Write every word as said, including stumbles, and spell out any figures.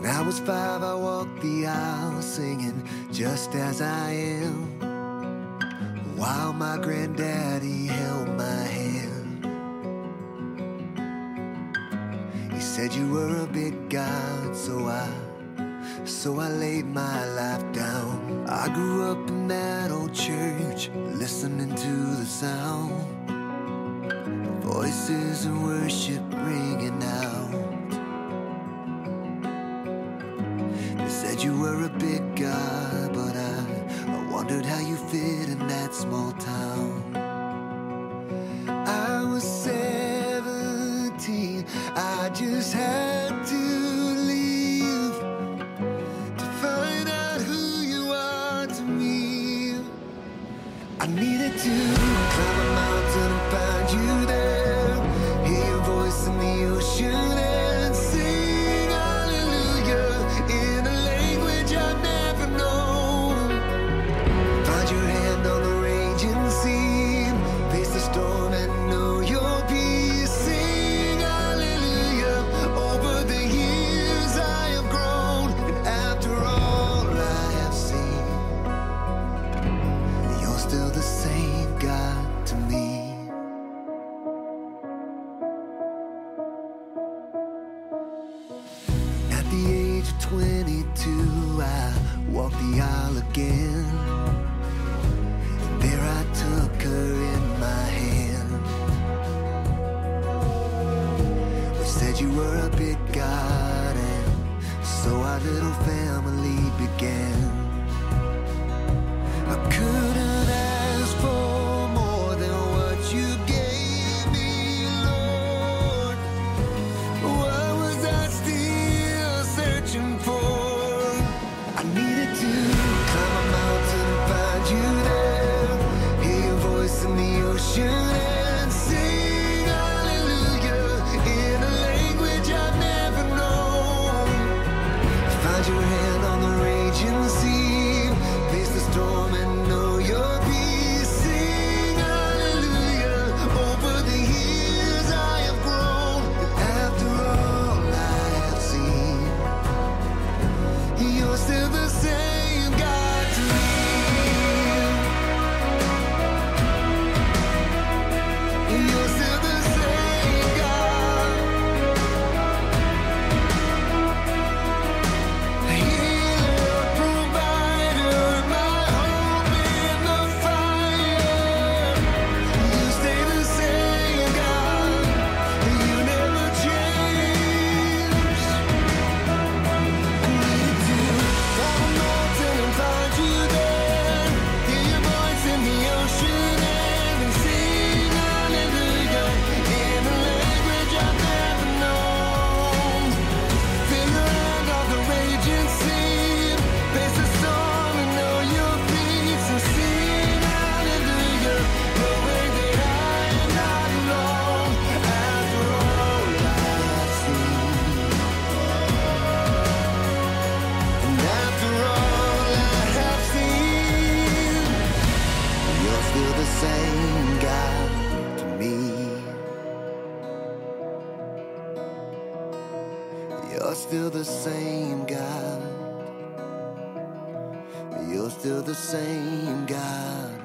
When I was five, I walked the aisle singing just as I am, while my granddaddy held my hand. He said you were a big God, so I, so I laid my life down. I grew up in that old church, listening to the sound, voices of worship ringing out. They said you were a big guy, but I, I wondered how you fit in that small town. I was seventeen, I just had to leave to find out who you are to me. I needed to climb a mountain and find you there, hear your voice in the ocean and sing hallelujah in a language I've never known. Find your hand on the raging sea, face the storm and know your peace. Sing hallelujah. Over the years I have grown, and after all I have seen, you're still the same God to me. At the age of twenty-two, I walked the aisle again, and there I took her in my hand. We said you were a big God, and so our little family began. I couldn't ask for more than what you gave me, Lord. What was I still searching for? I needed to climb a mountain and find you there, hear your voice in the ocean and sing hallelujah in a language I've never known. Find your hand on the raging sea, face the storm and know your peace. Sing hallelujah. Over the years I have grown, and after all I have seen, you're still the same God to me. You're still the same God. Healer, provider, my hope in the fire. You stay the same God. You never change. I needed to climb a mountain and find you there, hear your voice in the ocean and sing hallelujah in a language I've never known. Feel your hand on the raging sea, face the storm and know your peace, and sing hallelujah, knowing that I am not alone. After all I've seen, and after all I have seen, you're still the same God to me. You're still the same God. You're still the same God